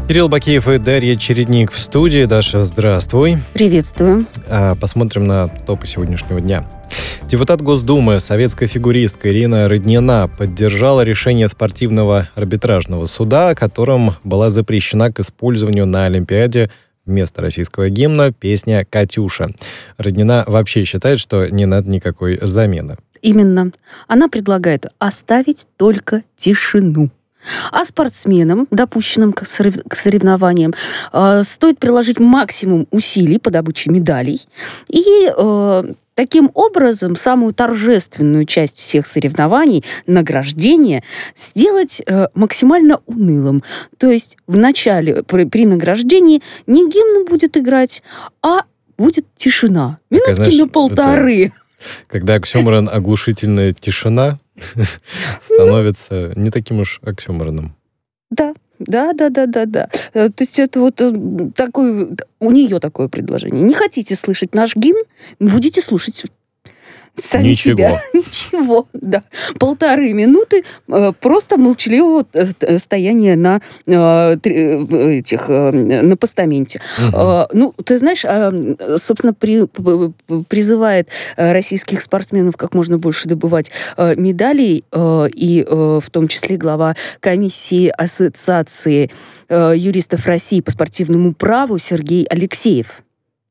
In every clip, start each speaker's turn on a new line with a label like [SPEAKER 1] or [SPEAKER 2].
[SPEAKER 1] Кирилл Бакеев и Дарья Чередник в студии. Даша, здравствуй.
[SPEAKER 2] Приветствую.
[SPEAKER 1] Посмотрим на топы сегодняшнего дня. Депутат Госдумы, советская фигуристка Ирина Роднина поддержала решение спортивного арбитражного суда, которым была запрещена к использованию на Олимпиаде вместо российского гимна песня «Катюша». Роднина вообще считает, что не надо никакой замены.
[SPEAKER 2] Именно. Она предлагает оставить только тишину. А спортсменам, допущенным к соревнованиям, стоит приложить максимум усилий по добыче медалей и таким образом самую торжественную часть всех соревнований, награждение, сделать максимально унылым. То есть в начале, при награждении, не гимн будет играть, а будет тишина. Минутки на полторы.
[SPEAKER 1] Когда оксюморон «оглушительная тишина» становится не таким уж оксюмороном.
[SPEAKER 2] Да. То есть это вот такое, у нее такое предложение. Не хотите слышать наш гимн, будете слушать сами себя. Ничего, да. 1,5 минуты просто молчаливого стояния на постаменте. Угу. Ты знаешь, собственно, призывает российских спортсменов как можно больше добывать медалей, и в том числе глава комиссии Ассоциации юристов России по спортивному праву Сергей Алексеев.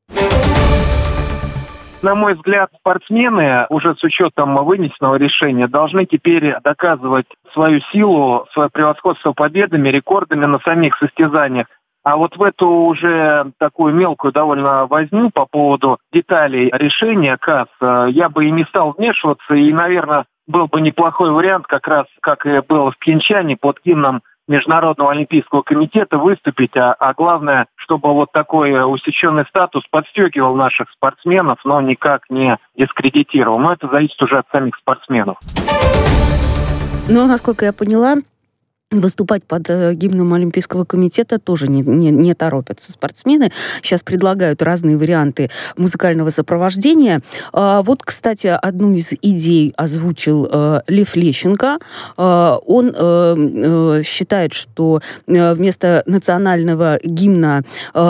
[SPEAKER 3] На мой взгляд, спортсмены уже с учетом вынесенного решения должны теперь доказывать свою силу, свое превосходство победами, рекордами на самих состязаниях. А вот в эту уже такую мелкую довольно возню по поводу деталей решения КАС я бы и не стал вмешиваться. И, наверное, был бы неплохой вариант, как раз как и было в Пхенчхане, под гимном Международного олимпийского комитета выступить, а главное, чтобы вот такой усеченный статус подстегивал наших спортсменов, но никак не дискредитировал. Но это зависит уже от самих спортсменов.
[SPEAKER 2] Но, насколько я поняла, выступать под гимном Олимпийского комитета тоже не торопятся спортсмены. Сейчас предлагают разные варианты музыкального сопровождения. Вот, кстати, одну из идей озвучил Лев Лещенко. Он считает, что вместо национального гимна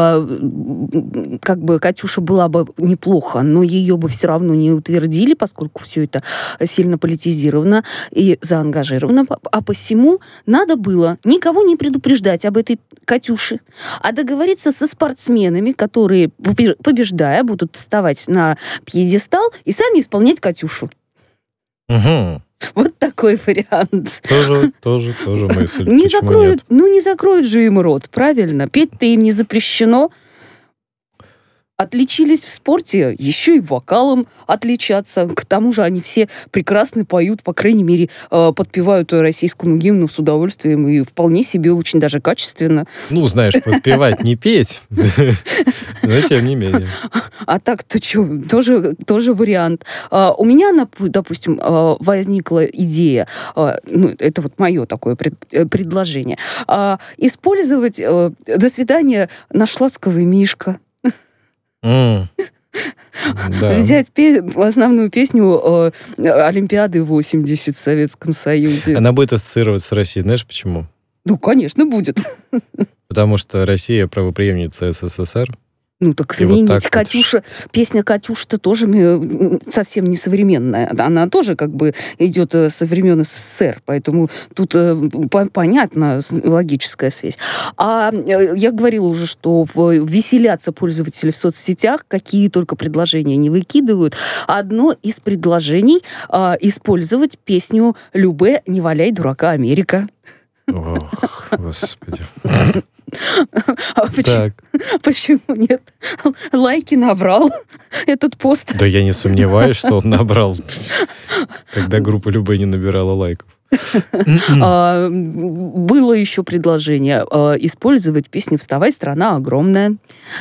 [SPEAKER 2] как бы «Катюша» была бы неплохо, но ее бы все равно не утвердили, поскольку все это сильно политизировано и заангажировано. А посему надо было никого не предупреждать об этой «Катюше», а договориться со спортсменами, которые, побеждая, будут вставать на пьедестал и сами исполнять «Катюшу».
[SPEAKER 1] Угу.
[SPEAKER 2] Вот такой вариант.
[SPEAKER 1] Тоже мысль.
[SPEAKER 2] Не закроют же им рот, правильно? Петь-то им не запрещено. Отличились в спорте, еще и вокалом отличаться. К тому же они все прекрасно поют, по крайней мере, подпевают российскому гимну с удовольствием и вполне себе очень даже качественно.
[SPEAKER 1] Ну, знаешь, подпевать, не петь, но тем не менее.
[SPEAKER 2] А так-то что, тоже вариант. У меня, допустим, возникла идея, это вот мое такое предложение, использовать «До свидания, наш ласковый Мишка».
[SPEAKER 1] Да.
[SPEAKER 2] Взять основную песню Олимпиады 80 в Советском Союзе.
[SPEAKER 1] Она будет ассоциироваться с Россией. Знаешь почему?
[SPEAKER 2] Ну, конечно, будет.
[SPEAKER 1] Потому что Россия правопреемница СССР.
[SPEAKER 2] Ну, так извините, вот «Катюша», песня «Катюша»-то тоже совсем не современная. Она тоже как бы идет со времен СССР, поэтому тут понятна логическая связь. А я говорила уже, что веселятся пользователи в соцсетях, какие только предложения не выкидывают. Одно из предложений использовать песню «Любэ, не валяй дурака, Америка».
[SPEAKER 1] Ох, Господи.
[SPEAKER 2] Почему нет? Лайки набрал этот пост.
[SPEAKER 1] Да я не сомневаюсь, что он набрал, когда группа Любэ не набирала лайков.
[SPEAKER 2] Было еще предложение использовать песню «Вставай, страна огромная».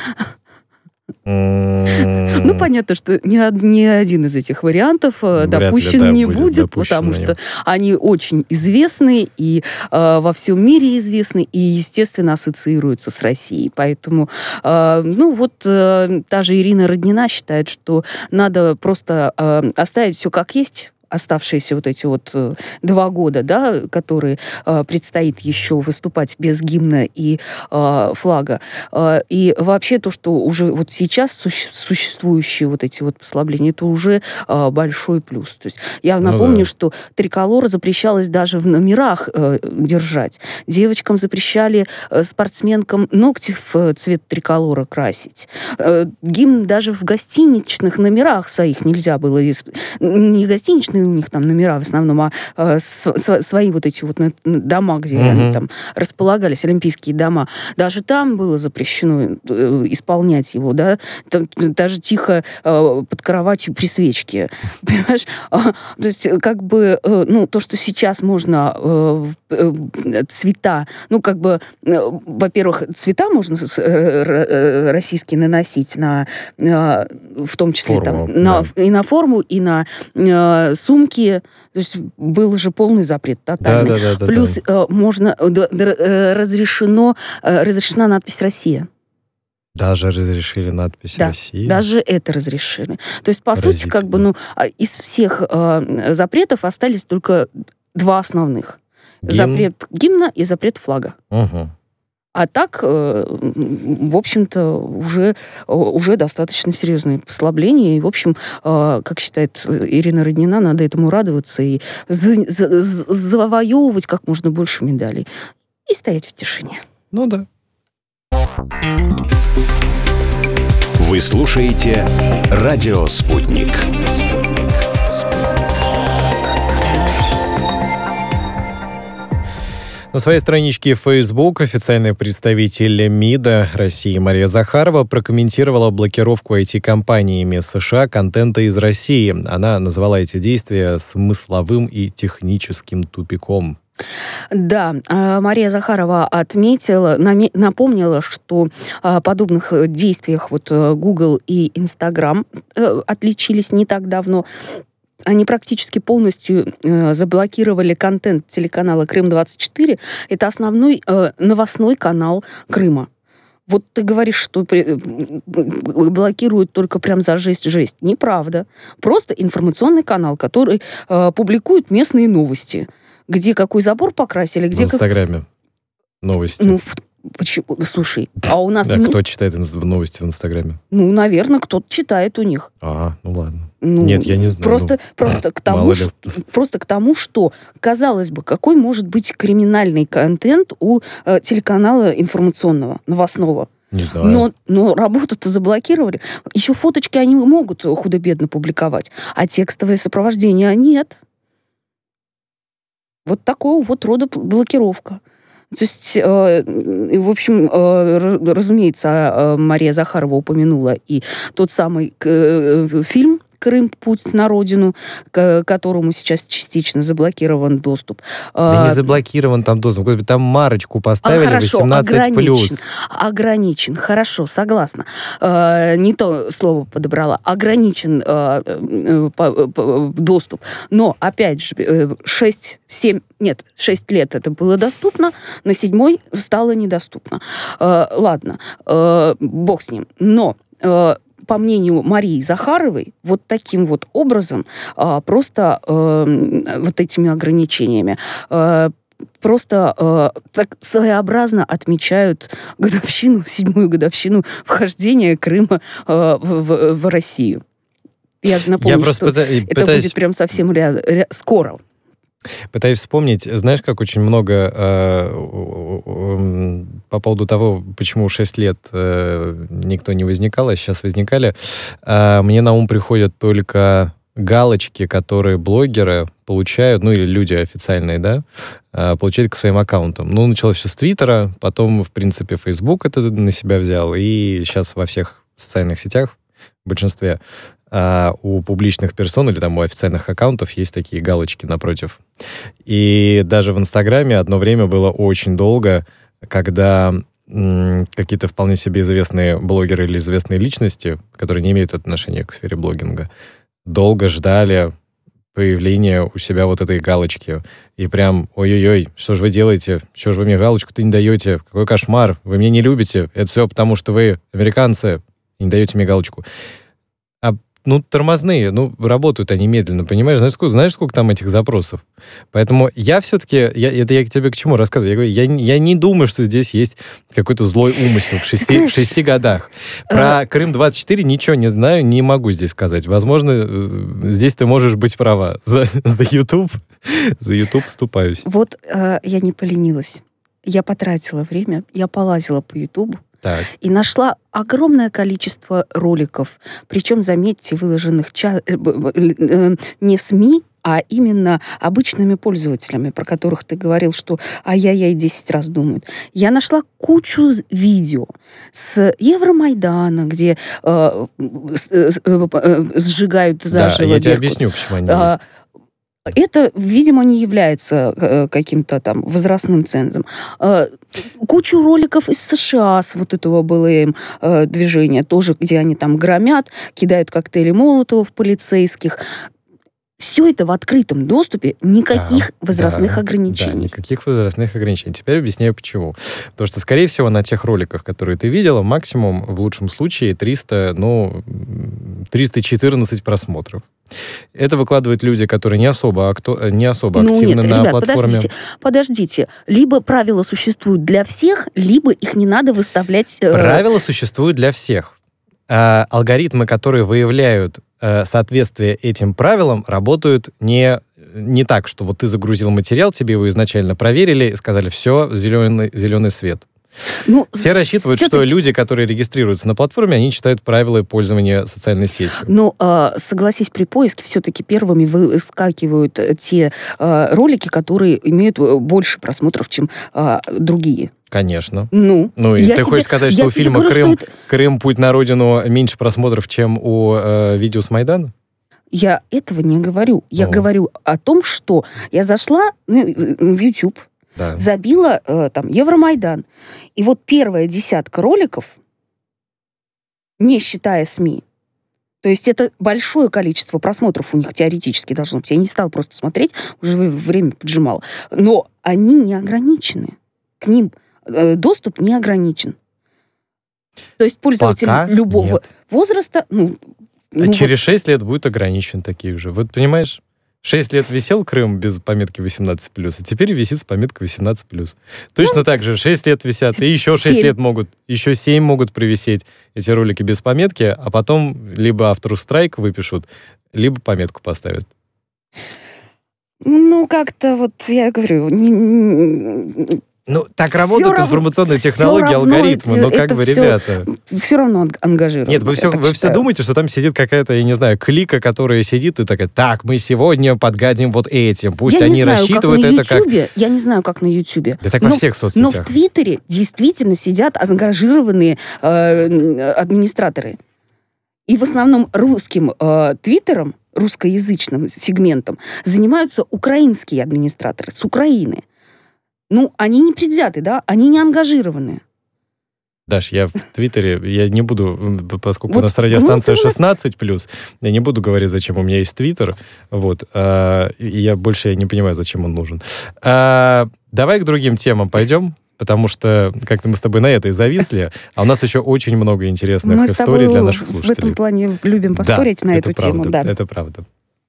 [SPEAKER 2] Ну, понятно, что ни один из этих вариантов допущен не будет, потому что они очень известны и во всем мире известны, и, естественно, ассоциируются с Россией. Поэтому, та же Ирина Роднина считает, что надо просто оставить все как есть, оставшиеся вот эти вот 2 года, да, которые предстоит еще выступать без гимна и флага. И вообще то, что уже вот сейчас существующие вот эти вот послабления, это уже большой плюс. То есть я напомню, что триколор запрещалось даже в номерах держать. Девочкам запрещали, спортсменкам ногти в цвет триколора красить. Гимн даже в гостиничных номерах своих нельзя было. Не гостиничные у них там номера в основном, а свои вот эти вот дома, где они там располагались, олимпийские дома. Даже там было запрещено исполнять его, да, там, даже тихо под кроватью при свечке. Понимаешь? То есть, как бы, то, что сейчас можно цвета, во-первых, цвета можно российские наносить в том числе
[SPEAKER 1] форму,
[SPEAKER 2] и на форму, и на сумки. То есть был же полный запрет тотальный. Плюс можно разрешена надпись «Россия».
[SPEAKER 1] Даже разрешили надпись «Россия».
[SPEAKER 2] Даже это разрешили. То есть, по сути, из всех запретов остались только 2 основных. Запрет гимна и запрет флага. А так, в общем-то, уже достаточно серьезные послабления. И, в общем, как считает Ирина Роднина, надо этому радоваться и завоевывать как можно больше медалей. И стоять в тишине.
[SPEAKER 1] Ну да.
[SPEAKER 4] Вы слушаете «Радио Спутник».
[SPEAKER 1] На своей страничке в Facebook официальный представитель МИДа России Мария Захарова прокомментировала блокировку IT-компаниями США контента из России. Она назвала эти действия смысловым и техническим тупиком.
[SPEAKER 2] Да, Мария Захарова напомнила, что о подобных действиях Google и Instagram отличились не так давно. Они практически полностью заблокировали контент телеканала «Крым-24». Это основной новостной канал Крыма. Вот ты говоришь, что блокируют только прям за жесть. Неправда. Просто информационный канал, который публикует местные новости. Где какой забор покрасили, где...
[SPEAKER 1] В Инстаграме новости.
[SPEAKER 2] Почему? Слушай, а у нас...
[SPEAKER 1] Кто читает новости в Инстаграме?
[SPEAKER 2] Наверное, кто-то читает у них.
[SPEAKER 1] Ладно. Нет, я не знаю.
[SPEAKER 2] Просто к тому, что, казалось бы, какой может быть криминальный контент у телеканала информационного, новостного?
[SPEAKER 1] Не знаю.
[SPEAKER 2] Но работу-то заблокировали. Еще фоточки они могут худо-бедно публиковать, а текстовое сопровождение нет. Вот такого вот рода блокировка. То есть, в общем, разумеется, Мария Захарова упомянула и тот самый фильм «Крым. Путь на родину», к которому сейчас частично заблокирован доступ.
[SPEAKER 1] Да не заблокирован там доступ. Там марочку поставили,
[SPEAKER 2] хорошо,
[SPEAKER 1] 18+.
[SPEAKER 2] Ограничен. Хорошо, согласна. Не то слово подобрала. Ограничен доступ. Но, опять же, 6 лет это было доступно, на 7-й стало недоступно. Ладно, бог с ним. Но... по мнению Марии Захаровой, вот таким вот образом, просто вот этими ограничениями, просто так своеобразно отмечают 7-ю годовщину вхождения Крыма в Россию. Я же напомню, что это будет прям совсем скоро.
[SPEAKER 1] Пытаюсь вспомнить, знаешь, как очень много по поводу того, почему 6 лет никто не возникал, а сейчас возникали. Мне на ум приходят только галочки, которые блогеры получают, или люди официальные, да, получают к своим аккаунтам. Началось все с Твиттера, потом, в принципе, Facebook это на себя взял, и сейчас во всех социальных сетях, в большинстве, у публичных персон или там у официальных аккаунтов есть такие галочки напротив. И даже в Инстаграме одно время было очень долго, когда какие-то вполне себе известные блогеры или известные личности, которые не имеют отношения к сфере блогинга, долго ждали появления у себя вот этой галочки. И прям, ой-ой-ой, что же вы делаете? Что же вы мне галочку-то не даете? Какой кошмар! Вы меня не любите. Это все потому, что вы американцы и не даете мне галочку. тормозные, работают они медленно, понимаешь? Знаешь, сколько там этих запросов? Поэтому я все-таки, это я тебе к чему рассказываю? Я говорю, я не думаю, что здесь есть какой-то злой умысел в 6 годах. Про Крым-24 ничего не знаю, не могу здесь сказать. Возможно, здесь ты можешь быть права. За YouTube вступаюсь.
[SPEAKER 2] Вот я не поленилась. Я потратила время, я полазила по YouTube и нашла огромное количество роликов. Причем, заметьте, выложенных не СМИ, а именно обычными пользователями, про которых ты говорил, что ай-яй-яй 10 раз думают. Я нашла кучу видео с Евромайдана, где сжигают заживо.
[SPEAKER 1] Да, я тебе объясню, почему они есть.
[SPEAKER 2] Это, видимо, не является каким-то там возрастным цензом. Кучу роликов из США с вот этого БЛМ движения, тоже, где они там громят, кидают коктейли Молотова в полицейских. Все это в открытом доступе, никаких возрастных ограничений.
[SPEAKER 1] Да, никаких возрастных ограничений. Теперь объясняю, почему. Потому что, скорее всего, на тех роликах, которые ты видела, максимум, в лучшем случае, 314 просмотров. Это выкладывают люди, которые не особо активны на платформе.
[SPEAKER 2] Подождите. Либо правила существуют для всех, либо их не надо выставлять...
[SPEAKER 1] Правила существуют для всех. Алгоритмы, которые выявляют соответствие этим правилам, работают не так, что вот ты загрузил материал, тебе его изначально проверили, сказали, все, зеленый свет. Все рассчитывают, что люди, которые регистрируются на платформе, они читают правила пользования социальной сетью.
[SPEAKER 2] Согласись, при поиске все-таки первыми выскакивают те ролики, которые имеют больше просмотров, чем другие.
[SPEAKER 1] Конечно. И ты хочешь сказать, что у фильма «Крым. Путь на родину» меньше просмотров, чем у видео с Майдана?
[SPEAKER 2] Я этого не говорю. Я говорю о том, что я зашла в YouTube, забила там Евромайдан. И вот первая десятка роликов, не считая СМИ, то есть это большое количество просмотров у них теоретически должно быть. Я не стала просто смотреть, уже время поджимала. Но они не ограничены. К ним доступ не ограничен. То есть пользователь любого возраста...
[SPEAKER 1] через 6 лет будет ограничен таких же. Вот понимаешь? 6 лет висел Крым без пометки 18+, а теперь висит с пометкой 18+. Точно так же 6 лет висят, и еще 6 лет могут, еще 7 могут провисеть эти ролики без пометки, а потом либо автору страйк выпишут, либо пометку поставят.
[SPEAKER 2] Как-то вот, я говорю...
[SPEAKER 1] так работают информационные технологии, алгоритмы. Ребята...
[SPEAKER 2] Все равно ангажированы.
[SPEAKER 1] Нет, вы все думаете, что там сидит какая-то, я не знаю, клика, которая сидит и такая, мы сегодня подгадим вот этим. Пусть они рассчитывают это как...
[SPEAKER 2] Я не знаю, как на Ютубе.
[SPEAKER 1] Да так во всех соцсетях.
[SPEAKER 2] Но в Твиттере действительно сидят ангажированные администраторы. И в основном русским Твиттером, русскоязычным сегментом, занимаются украинские администраторы с Украины. Они не предвзяты, да? Они не ангажированы.
[SPEAKER 1] Даш, я в Твиттере, я не буду, поскольку у нас радиостанция 16+, я не буду говорить, зачем у меня есть Твиттер, и я больше не понимаю, зачем он нужен. Давай к другим темам пойдем, потому что как-то мы с тобой на этой зависли, а у нас еще очень много интересных историй для наших слушателей.
[SPEAKER 2] Мы в этом плане любим поспорить на эту тему.
[SPEAKER 1] Да, это правда.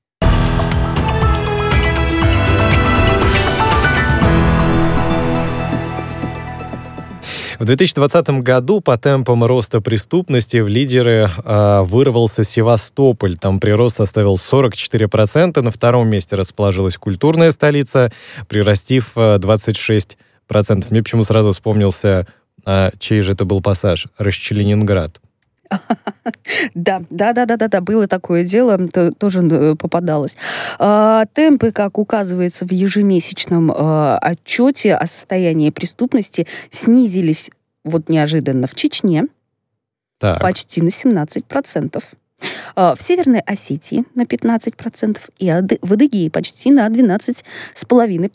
[SPEAKER 1] В 2020 году по темпам роста преступности в лидеры вырвался Севастополь. Там прирост составил 44%. На втором месте расположилась культурная столица, прирастив 26%. Мне почему сразу вспомнился, чей же это был пассаж? Расчеленинград.
[SPEAKER 2] Да, было такое дело, тоже попадалось. Темпы, как указывается в ежемесячном отчете о состоянии преступности, снизились неожиданно в Чечне почти на 17%. В Северной Осетии на 15% и в Адыгее почти на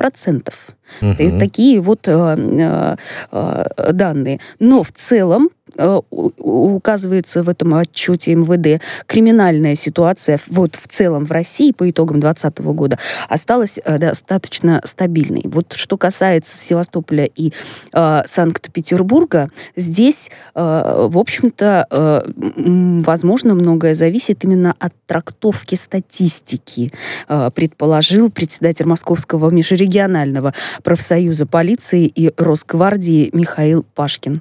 [SPEAKER 2] 12,5%. Это такие данные. Но в целом указывается в этом отчете МВД, криминальная ситуация вот в целом в России по итогам 2020 года осталась достаточно стабильной. Вот что касается Севастополя и Санкт-Петербурга, здесь, в общем-то, возможно, многое зависит именно от трактовки статистики, предположил председатель Московского межрегионального профсоюза полиции и Росгвардии Михаил Пашкин.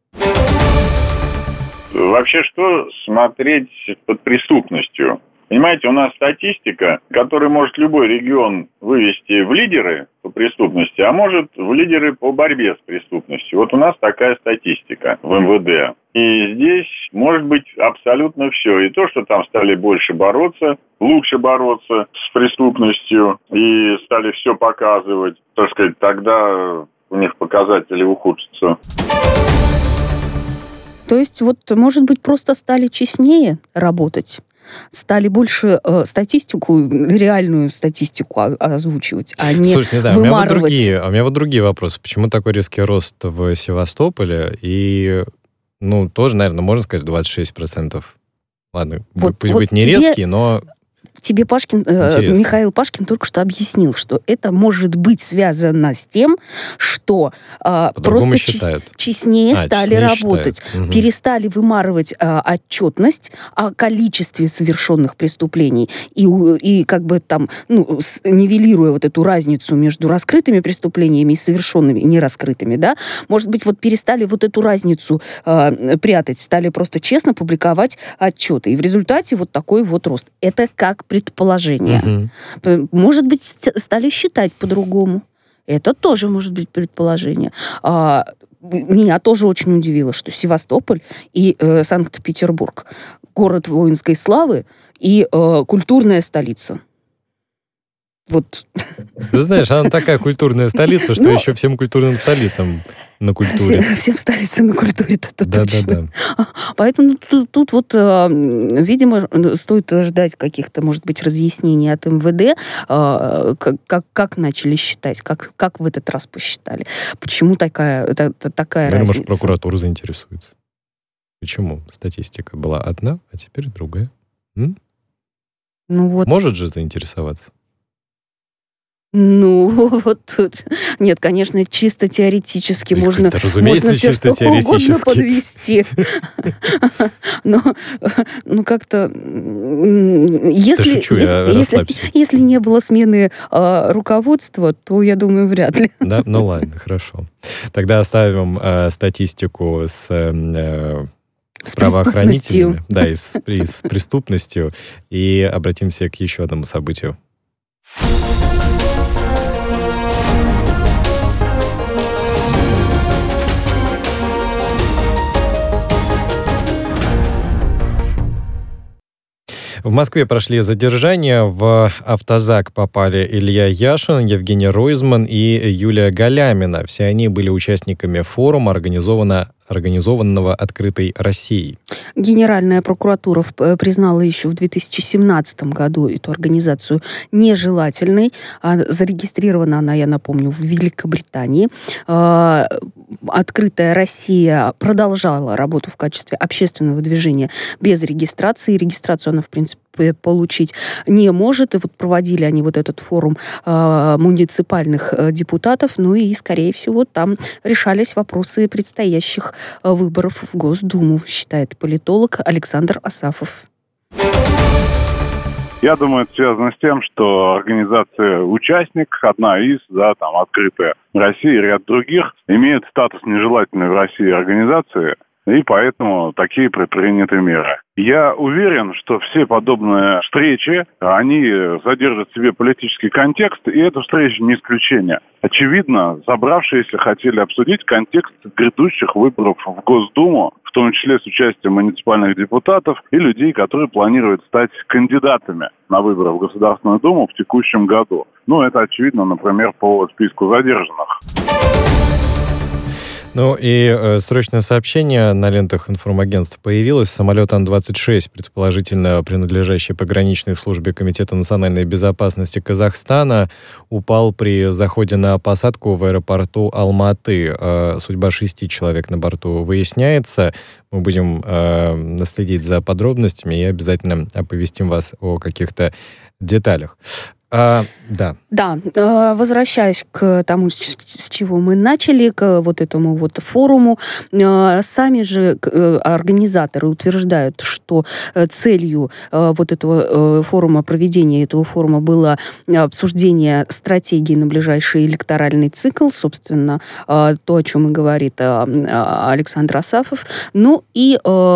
[SPEAKER 5] Вообще, что смотреть под преступностью? Понимаете, у нас статистика, которую может любой регион вывести в лидеры по преступности, а может в лидеры по борьбе с преступностью. Вот у нас такая статистика в МВД. И здесь может быть абсолютно все. И то, что там стали больше бороться, лучше бороться с преступностью и стали все показывать, так сказать, тогда у них показатели ухудшатся.
[SPEAKER 2] То есть, вот, может быть, просто стали честнее работать? Стали больше статистику, реальную статистику озвучивать, а не
[SPEAKER 1] Слушай, не знаю,
[SPEAKER 2] вымарывать.
[SPEAKER 1] у меня вот другие вопросы. Почему такой резкий рост в Севастополе? И, тоже, наверное, можно сказать 26%. Ладно, пусть будет не резкий, но...
[SPEAKER 2] Тебе Михаил Пашкин только что объяснил, что это может быть связано с тем, что просто честнее стали работать, перестали вымарывать отчетность о количестве совершенных преступлений и как бы там, нивелируя вот эту разницу между раскрытыми преступлениями и совершенными, и нераскрытыми, да, может быть, вот перестали вот эту разницу прятать, стали просто честно публиковать отчеты. И в результате вот такой вот рост. Это как предположение. Может быть, стали считать по-другому. Это тоже может быть предположение. Меня тоже очень удивило, что Севастополь и Санкт-Петербург — город воинской славы и культурная столица. Вот.
[SPEAKER 1] Ты знаешь, она такая культурная столица, что еще всем культурным столицам на культуре.
[SPEAKER 2] Всем столицам на культуре, это точно.
[SPEAKER 1] Да.
[SPEAKER 2] Поэтому тут вот, видимо, стоит ждать каких-то, может быть, разъяснений от МВД, как начали считать, как в этот раз посчитали. Почему такая разница?
[SPEAKER 1] Может, прокуратура заинтересуется. Почему? Статистика была одна, а теперь другая. Может же заинтересоваться.
[SPEAKER 2] Вот тут... Нет, конечно, чисто теоретически можно все что угодно подвести. Но как-то... Если не было смены руководства, то, я думаю, вряд ли.
[SPEAKER 1] Да? Ну ладно, хорошо. Тогда оставим статистику с правоохранителями. Да, и с преступностью. И обратимся к еще одному событию. В Москве прошли задержания. В автозак попали Илья Яшин, Евгений Ройзман и Юлия Галямина. Все они были участниками форума, организованного «Открытой Россией». Генеральная прокуратура признала еще в 2017 году эту организацию нежелательной. Зарегистрирована она, я напомню, в Великобритании. «Открытая Россия» продолжала работу в качестве общественного движения без регистрации. Регистрацию она, в принципе, получить не может. И вот проводили они вот этот форум муниципальных депутатов. И, скорее всего, там решались вопросы предстоящих выборов в Госдуму, считает политолог Александр Асафов.
[SPEAKER 6] Я думаю, это связано с тем, что организация «Участник», одна из, «Открытая Россия» и ряд других, имеют статус нежелательной в России организации, и поэтому такие предприняты меры. Я уверен, что все подобные встречи, они содержат в себе политический контекст, и эта встреча не исключение. Очевидно, собравшиеся хотели обсудить контекст грядущих выборов в Госдуму, в том числе с участием муниципальных депутатов и людей, которые планируют стать кандидатами на выборы в Государственную Думу в текущем году. Это очевидно, например, по списку задержанных.
[SPEAKER 1] Ну и срочное сообщение на лентах информагентств появилось. Самолет Ан-26, предположительно принадлежащий пограничной службе Комитета национальной безопасности Казахстана, упал при заходе на посадку в аэропорту Алматы. Судьба 6 человек на борту выясняется. Мы будем следить за подробностями и обязательно оповестим вас о каких-то деталях. Да.
[SPEAKER 2] Да, возвращаясь к тому, с чего мы начали, к вот этому вот форуму, сами же организаторы утверждают, что целью вот этого форума, проведения этого форума было обсуждение стратегии на ближайший электоральный цикл, собственно, то, о чем и говорит Александр Асафов. Ну и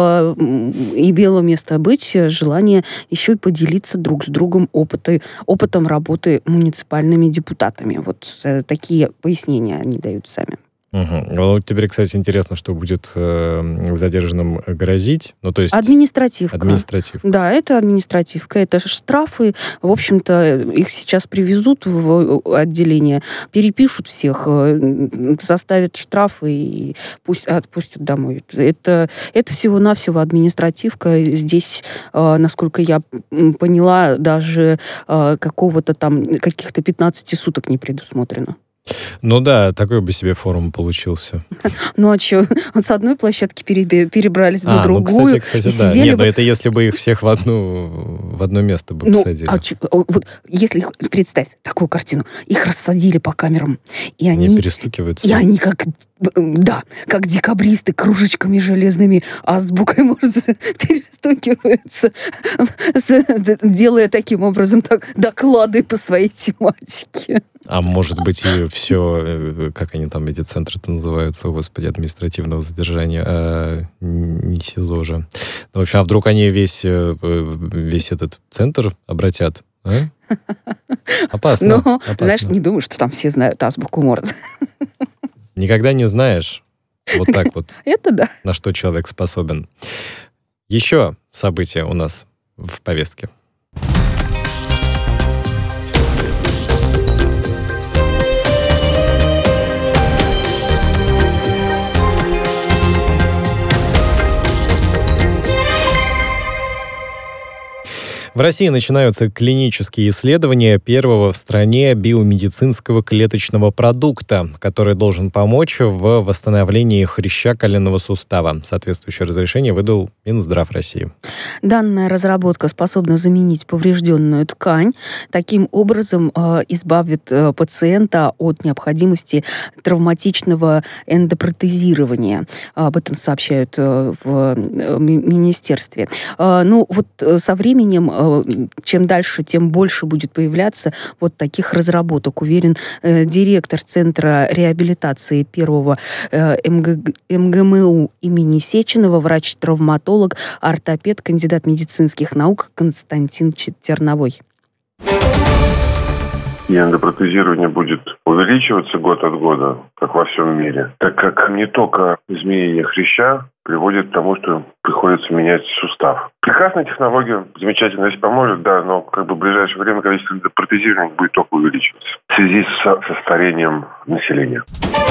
[SPEAKER 2] имело место быть желание еще и поделиться друг с другом опытом работы муниципальными депутатами. Вот такие пояснения они дают сами.
[SPEAKER 1] Угу. Вот теперь, кстати, интересно, что будет задержанным грозить. Ну, то есть
[SPEAKER 2] административка. Да, это административка. Это штрафы. В общем-то, их сейчас привезут в отделение, перепишут всех, составят штрафы и пусть отпустят домой. Это всего-навсего административка. Здесь, насколько я поняла, даже каких-то 15 суток не предусмотрено.
[SPEAKER 1] Ну да, такой бы себе форум получился.
[SPEAKER 2] Ну а что? Вот с одной площадки перебрались на другую.
[SPEAKER 1] Ну, кстати, да. Нет, но это если бы их всех в одно место бы посадили.
[SPEAKER 2] Вот если представь такую картину, их рассадили по камерам, и они
[SPEAKER 1] перестукиваются.
[SPEAKER 2] И они как декабристы кружечками железными, азбукой, может, перестукиваются, делая таким образом доклады по своей тематике.
[SPEAKER 1] А может быть, и все, как они там, эти центры-то называются, господи, административного задержания, не СИЗО же. Ну, в общем, а вдруг они весь этот центр обратят? А? Опасно.
[SPEAKER 2] Ну, знаешь, не думаю, что там все знают азбуку Морзе.
[SPEAKER 1] Никогда не знаешь вот так вот,
[SPEAKER 2] это да.
[SPEAKER 1] На что человек способен. Еще события у нас в повестке. В России начинаются клинические исследования первого в стране биомедицинского клеточного продукта, который должен помочь в восстановлении хряща коленного сустава. Соответствующее разрешение выдал Минздрав России.
[SPEAKER 2] Данная разработка способна заменить поврежденную ткань, таким образом избавит пациента от необходимости травматичного эндопротезирования. Об этом сообщают в министерстве. Ну вот со временем чем дальше, тем больше будет появляться вот таких разработок, уверен директор Центра реабилитации первого МГМУ имени Сеченова, врач-травматолог, ортопед, кандидат медицинских наук Константин Терновой.
[SPEAKER 7] И эндопротезирование будет увеличиваться год от года, как во всем мире, так как не только изменение хряща приводит к тому, что приходится менять сустав. Прекрасная технология, замечательно, если поможет, да, но в ближайшее время количество эндопротезирования будет только увеличиваться в связи со старением населения.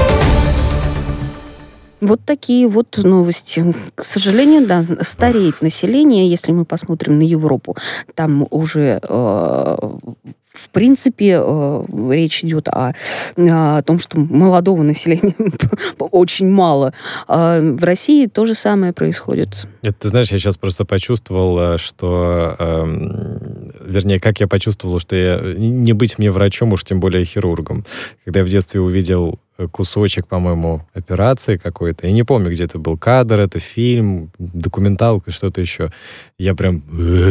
[SPEAKER 2] Вот такие вот новости. К сожалению, да, стареет население. Если мы посмотрим на Европу, там уже в принципе речь идет о том, что молодого населения очень мало. А в России то же самое происходит.
[SPEAKER 1] Это, ты знаешь, я сейчас просто почувствовал, что... вернее, как я почувствовал, что не быть мне врачом, уж тем более хирургом. Когда я в детстве увидел кусочек, по-моему, операции какой-то. Я не помню, где это был кадр, это фильм, документалка, что-то еще. Я прям...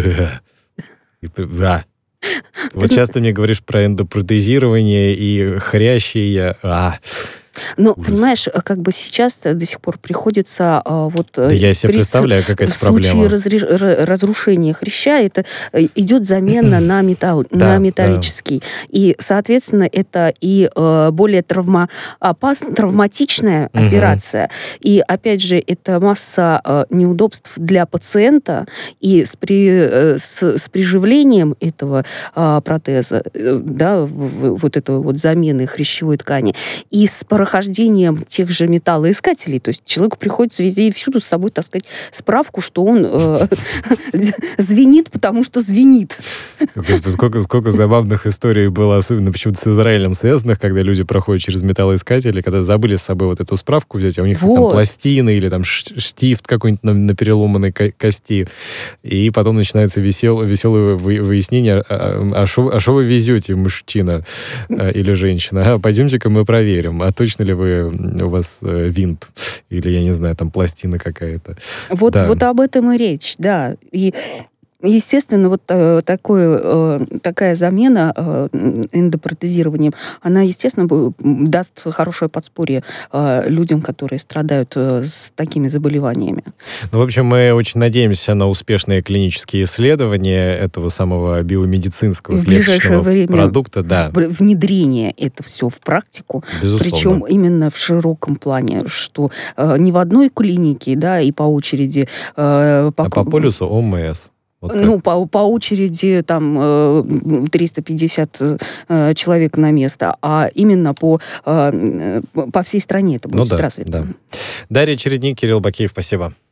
[SPEAKER 1] Вот сейчас ты мне говоришь про эндопротезирование и хрящи, и я...
[SPEAKER 2] Ну, понимаешь, сейчас до сих пор приходится
[SPEAKER 1] Да я себе представляю, какая это проблема.
[SPEAKER 2] В случае разрушения хряща это идет замена на металлический. Да. И, соответственно, это и более травматичная операция. И, опять же, это масса неудобств для пациента. И с приживлением этого протеза, да, вот этого вот замены хрящевой ткани, и с прохождением тех же металлоискателей. То есть человеку приходится везде и всюду с собой таскать справку, что он звенит, потому что звенит.
[SPEAKER 1] Господи, сколько забавных историй было, особенно почему-то с Израилем связанных, когда люди проходят через металлоискатели, когда забыли с собой вот эту справку взять, а у них там пластины или там штифт какой-нибудь на переломанной кости. И потом начинается веселое выяснение, а что вы везете, мужчина или женщина? Пойдемте-ка мы проверим, а точно ли у вас винт или, я не знаю, там пластина какая-то.
[SPEAKER 2] Вот об этом и речь, да. И естественно, вот такая замена эндопротезированием, она, естественно, даст хорошее подспорье людям, которые страдают с такими заболеваниями.
[SPEAKER 1] Ну, в общем, мы очень надеемся на успешные клинические исследования этого самого биомедицинского клеточного продукта. Да.
[SPEAKER 2] Внедрение это все в практику.
[SPEAKER 1] Безусловно.
[SPEAKER 2] Причем именно в широком плане, что не в одной клинике, да, и по очереди...
[SPEAKER 1] по полюсу ОМС.
[SPEAKER 2] Вот по очереди там 350 человек на место, а именно по всей стране это будет развито.
[SPEAKER 1] Да. Дарья Чередник, Кирилл Бакеев, спасибо.